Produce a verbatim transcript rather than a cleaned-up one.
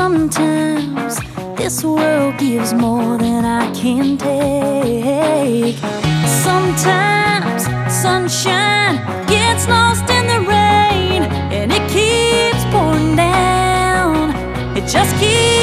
Sometimes this world gives more than I can take. Sometimes sunshine gets lost in the rain, and it keeps pouring down. It just keeps